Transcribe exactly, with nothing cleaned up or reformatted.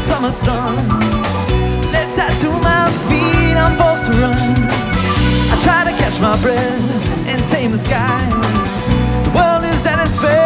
summer sun. Let's tattoo my feet, I'm forced to run. I try to catch my breath and tame the skies. The world is at its best.